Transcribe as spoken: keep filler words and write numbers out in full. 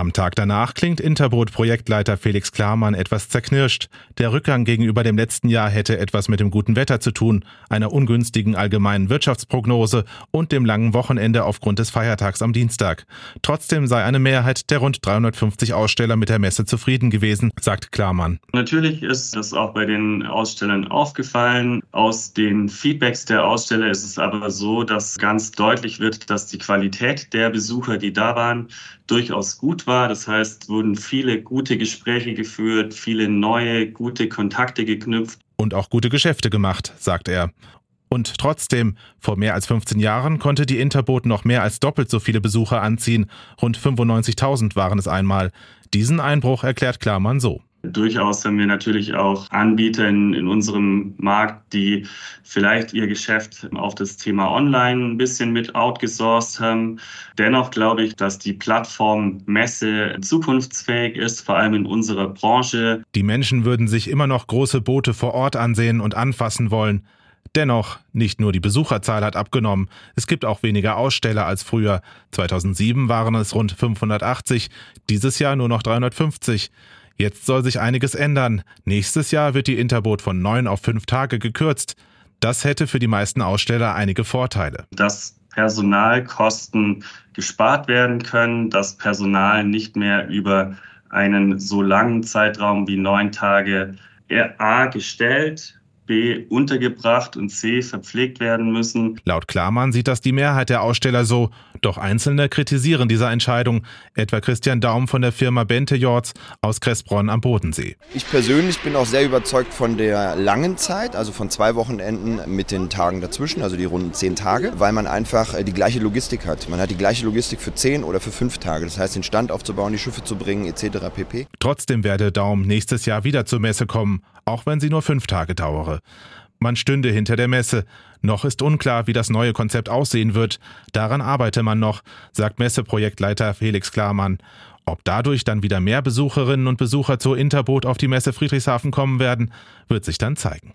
Am Tag danach klingt Interboot-Projektleiter Felix Klarmann etwas zerknirscht. Der Rückgang gegenüber dem letzten Jahr hätte etwas mit dem guten Wetter zu tun, einer ungünstigen allgemeinen Wirtschaftsprognose und dem langen Wochenende aufgrund des Feiertags am Dienstag. Trotzdem sei eine Mehrheit der rund dreihundertfünfzig Aussteller mit der Messe zufrieden gewesen, sagt Klarmann. Natürlich ist das auch bei den Ausstellern aufgefallen. Aus den Feedbacks der Aussteller ist es aber so, dass ganz deutlich wird, dass die Qualität der Besucher, die da waren, durchaus gut war. Das heißt, wurden viele gute Gespräche geführt, viele neue, gute Kontakte geknüpft. Und auch gute Geschäfte gemacht, sagt er. Und trotzdem, vor mehr als fünfzehn Jahren konnte die Interboot noch mehr als doppelt so viele Besucher anziehen. Rund fünfundneunzigtausend waren es einmal. Diesen Einbruch erklärt Klarmann so. Durchaus haben wir natürlich auch Anbieter in, in unserem Markt, die vielleicht ihr Geschäft auf das Thema Online ein bisschen mit outgesourced haben. Dennoch glaube ich, dass die Plattform Messe zukunftsfähig ist, vor allem in unserer Branche. Die Menschen würden sich immer noch große Boote vor Ort ansehen und anfassen wollen. Dennoch, nicht nur die Besucherzahl hat abgenommen, es gibt auch weniger Aussteller als früher. zweitausendsieben waren es rund fünfhundertachtzig, dieses Jahr nur noch dreihundertfünfzig. Jetzt soll sich einiges ändern. Nächstes Jahr wird die Interboot von neun auf fünf Tage gekürzt. Das hätte für die meisten Aussteller einige Vorteile. Dass Personalkosten gespart werden können, dass Personal nicht mehr über einen so langen Zeitraum wie neun Tage A gestellt, B untergebracht und C verpflegt werden müssen. Laut Klarmann sieht das die Mehrheit der Aussteller so. Doch Einzelne kritisieren diese Entscheidung, etwa Christian Daum von der Firma Bente Yachts aus Kressbronn am Bodensee. Ich persönlich bin auch sehr überzeugt von der langen Zeit, also von zwei Wochenenden mit den Tagen dazwischen, also die runden zehn Tage, weil man einfach die gleiche Logistik hat. Man hat die gleiche Logistik für zehn oder für fünf Tage. Das heißt, den Stand aufzubauen, die Schiffe zu bringen et cetera pp. Trotzdem werde Daum nächstes Jahr wieder zur Messe kommen, auch wenn sie nur fünf Tage dauere. Man stünde hinter der Messe. Noch ist unklar, wie das neue Konzept aussehen wird. Daran arbeite man noch, sagt Messeprojektleiter Felix Klarmann. Ob dadurch dann wieder mehr Besucherinnen und Besucher zur Interboot auf die Messe Friedrichshafen kommen werden, wird sich dann zeigen.